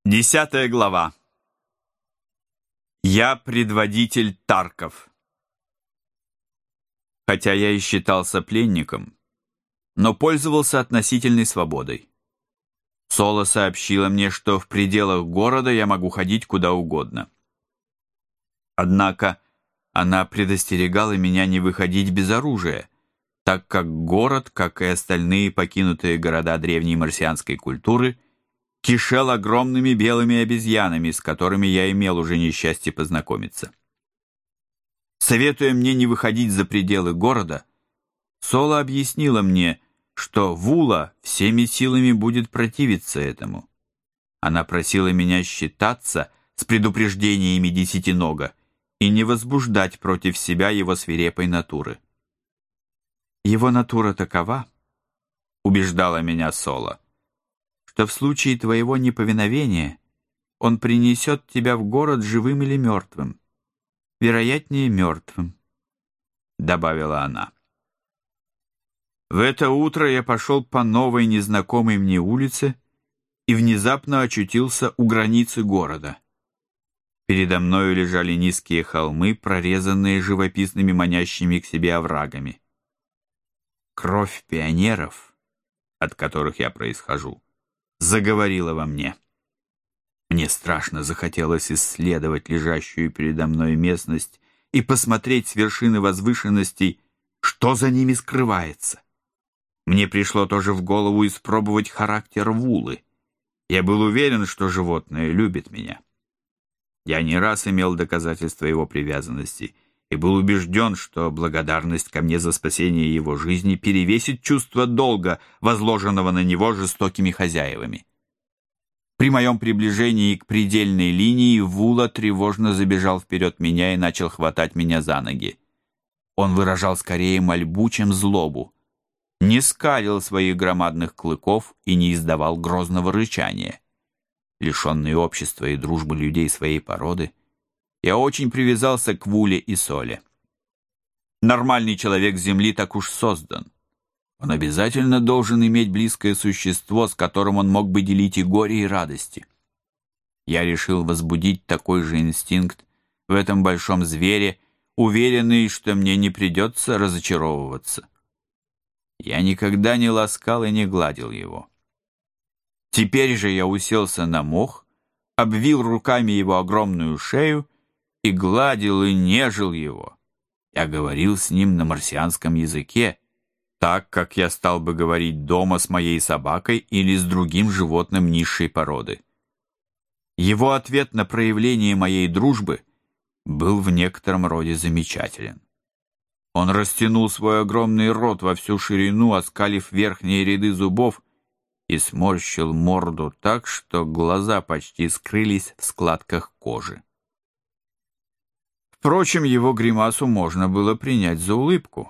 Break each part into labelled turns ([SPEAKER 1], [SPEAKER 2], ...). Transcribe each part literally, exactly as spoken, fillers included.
[SPEAKER 1] Десятая глава. Я предводитель Тарков. Хотя я и считался пленником, но пользовался относительной свободой. Соло сообщила мне, что в пределах города я могу ходить куда угодно. Однако она предостерегала меня не выходить без оружия, так как город, как и остальные покинутые города древней марсианской культуры, кишел огромными белыми обезьянами, с которыми я имел уже несчастье познакомиться. Советуя мне не выходить за пределы города, Соло объяснила мне, что Вула всеми силами будет противиться этому. Она просила меня считаться с предупреждениями Десятинога и не возбуждать против себя его свирепой натуры. «Его натура такова, — убеждала меня Соло, — что в случае твоего неповиновения он принесет тебя в город живым или мертвым. Вероятнее, мертвым», — добавила она. В это утро я пошел по новой незнакомой мне улице и внезапно очутился у границы города. Передо мною лежали низкие холмы, прорезанные живописными манящими к себе оврагами. Кровь пионеров, от которых я происхожу, заговорила во мне. Мне страшно захотелось исследовать лежащую передо мной местность и посмотреть с вершины возвышенностей, что за ними скрывается. Мне пришло тоже в голову испробовать характер Вулы. Я был уверен, что животное любит меня. Я не раз имел доказательства его привязанности и был убежден, что благодарность ко мне за спасение его жизни перевесит чувство долга, возложенного на него жестокими хозяевами. При моем приближении к предельной линии Вула тревожно забежал вперед меня и начал хватать меня за ноги. Он выражал скорее мольбу, чем злобу, не скалил своих громадных клыков и не издавал грозного рычания. Лишенный общества и дружбы людей своей породы, я очень привязался к Вуле и Соле. Нормальный человек Земли так уж создан. Он обязательно должен иметь близкое существо, с которым он мог бы делить и горе, и радости. Я решил возбудить такой же инстинкт в этом большом звере, уверенный, что мне не придется разочаровываться. Я никогда не ласкал и не гладил его. Теперь же я уселся на мох, обвил руками его огромную шею и гладил и нежил его. Я говорил с ним на марсианском языке, так, как я стал бы говорить дома с моей собакой или с другим животным низшей породы. Его ответ на проявление моей дружбы был в некотором роде замечателен. Он растянул свой огромный рот во всю ширину, оскалив верхние ряды зубов, и сморщил морду так, что глаза почти скрылись в складках кожи. Впрочем, его гримасу можно было принять за улыбку.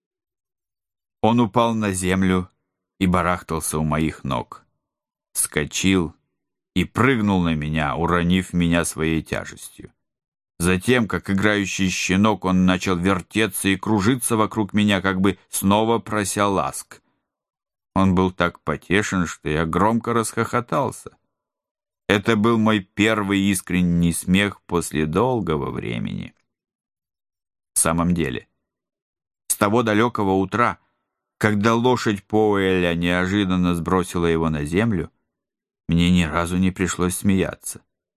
[SPEAKER 1] Он упал на землю и барахтался у моих ног, вскочил и прыгнул на меня, уронив меня своей тяжестью. Затем, как играющий щенок, он начал вертеться и кружиться вокруг меня, как бы снова прося ласк. Он был так потешен, что я громко расхохотался. Это был мой первый искренний смех после долгого времени. В самом деле, с того далекого утра, когда лошадь Поуэля неожиданно сбросила его на землю, мне ни разу не пришлось смеяться.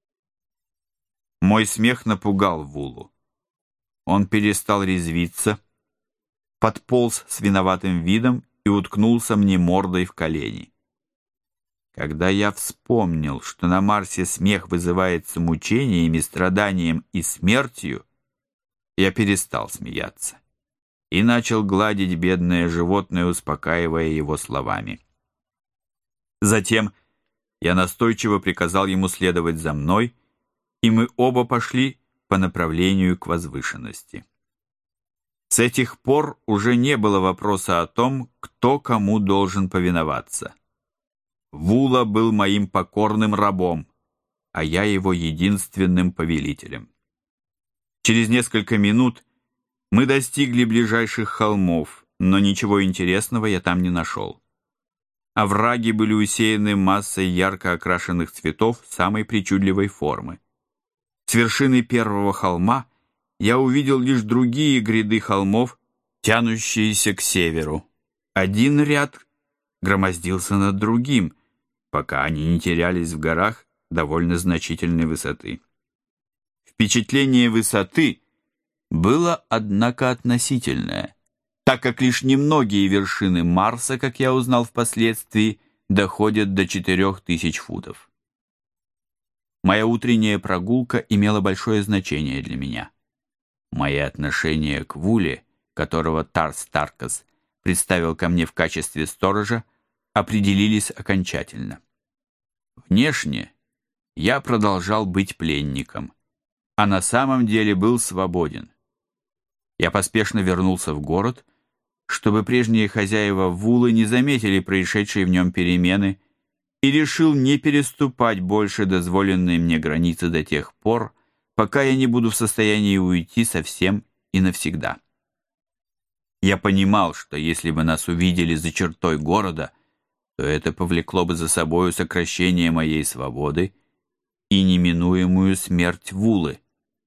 [SPEAKER 1] Мой смех напугал Вулу. Он перестал резвиться, подполз с виноватым видом и уткнулся мне мордой в колени. Когда я вспомнил, что на Марсе смех вызывается мучениями, страданием и смертью, я перестал смеяться и начал гладить бедное животное, успокаивая его словами. Затем я настойчиво приказал ему следовать за мной, и мы оба пошли по направлению к возвышенности. С этих пор уже не было вопроса о том, кто кому должен повиноваться. Вула был моим покорным рабом, а я его единственным повелителем. Через несколько минут мы достигли ближайших холмов, но ничего интересного я там не нашел. Овраги были усеяны массой ярко окрашенных цветов самой причудливой формы. С вершины первого холма я увидел лишь другие гряды холмов, тянущиеся к северу. Один ряд громоздился над другим, пока они не терялись в горах довольно значительной высоты. Впечатление высоты было, однако, относительное, так как лишь немногие вершины Марса, как я узнал впоследствии, доходят до четырех тысяч футов. Моя утренняя прогулка имела большое значение для меня. Мои отношения к Вуле, которого Тарс Таркас представил ко мне в качестве сторожа, определились окончательно. Внешне я продолжал быть пленником, а на самом деле был свободен. Я поспешно вернулся в город, чтобы прежние хозяева Вулы не заметили происшедшей в нем перемены, и решил не переступать больше дозволенные мне границы до тех пор, пока я не буду в состоянии уйти совсем и навсегда. Я понимал, что если бы нас увидели за чертой города, то это повлекло бы за собою сокращение моей свободы и неминуемую смерть Вулы.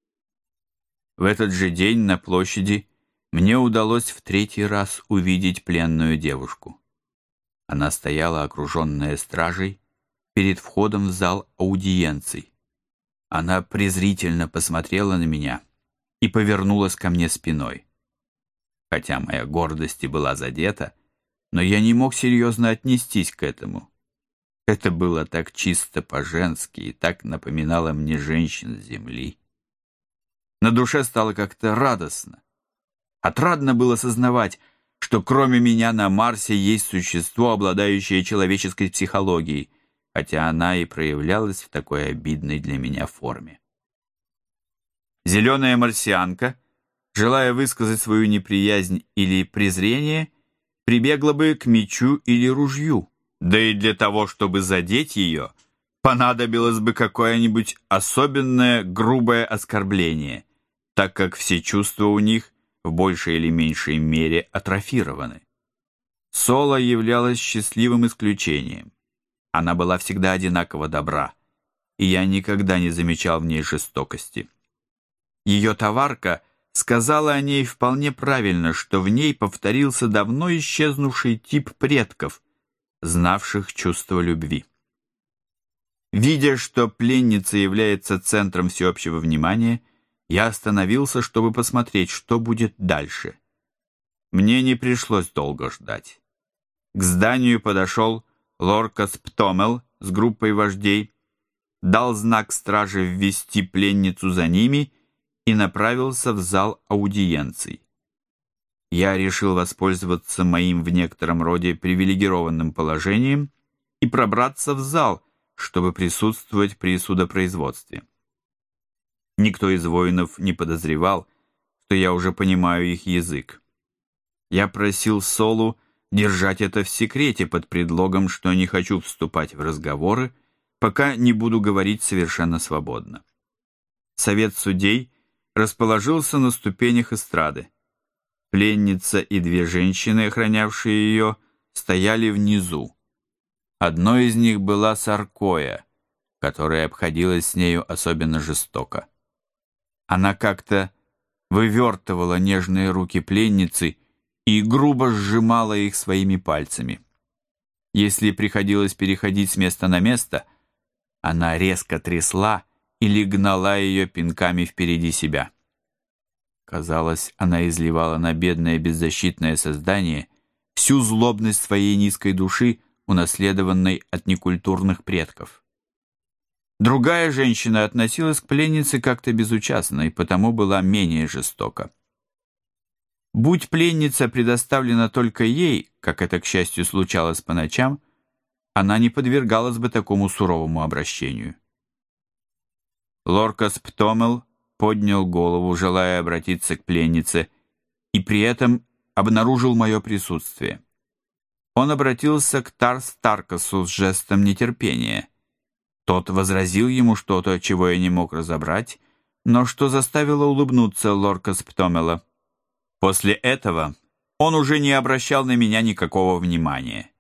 [SPEAKER 1] В этот же день на площади мне удалось в третий раз увидеть пленную девушку. Она стояла, окруженная стражей, перед входом в зал аудиенций. Она презрительно посмотрела на меня и повернулась ко мне спиной. Хотя моя гордость и была задета, но я не мог серьезно отнестись к этому. Это было так чисто по-женски и так напоминало мне женщин с земли. На душе стало как-то радостно. Отрадно было сознавать, что кроме меня на Марсе есть существо, обладающее человеческой психологией, хотя она и проявлялась в такой обидной для меня форме. Зеленая марсианка, желая высказать свою неприязнь или презрение, прибегла бы к мечу или ружью, да и для того, чтобы задеть ее, понадобилось бы какое-нибудь особенное грубое оскорбление, так как все чувства у них в большей или меньшей мере атрофированы. Соло являлась счастливым исключением. Она была всегда одинаково добра, и я никогда не замечал в ней жестокости. Ее товарка сказала о ней вполне правильно, что в ней повторился давно исчезнувший тип предков, знавших чувство любви. Видя, что пленница является центром всеобщего внимания, я остановился, чтобы посмотреть, что будет дальше. Мне не пришлось долго ждать. К зданию подошел Лоркас Птомел с группой вождей, дал знак страже ввести пленницу за ними и направился в зал аудиенций. Я решил воспользоваться моим в некотором роде привилегированным положением и пробраться в зал, чтобы присутствовать при судопроизводстве. Никто из воинов не подозревал, что я уже понимаю их язык. Я просил Солу держать это в секрете под предлогом, что не хочу вступать в разговоры, пока не буду говорить совершенно свободно. Совет судей расположился на ступенях эстрады. Пленница и две женщины, охранявшие ее, стояли внизу. Одной из них была Саркоя, которая обходилась с нею особенно жестоко. Она как-то вывертывала нежные руки пленницы и грубо сжимала их своими пальцами. Если приходилось переходить с места на место, она резко трясла или гнала ее пинками впереди себя. Казалось, она изливала на бедное беззащитное создание всю злобность своей низкой души, унаследованной от некультурных предков. Другая женщина относилась к пленнице как-то безучастно и потому была менее жестока. Будь пленница предоставлена только ей, как это, к счастью, случалось по ночам, она не подвергалась бы такому суровому обращению. Лоркас Птомел поднял голову, желая обратиться к пленнице, и при этом обнаружил мое присутствие. Он обратился к Тарс Таркасу с жестом нетерпения. Тот возразил ему что-то, чего я не мог разобрать, но что заставило улыбнуться Лоркас Птомела. После этого он уже не обращал на меня никакого внимания.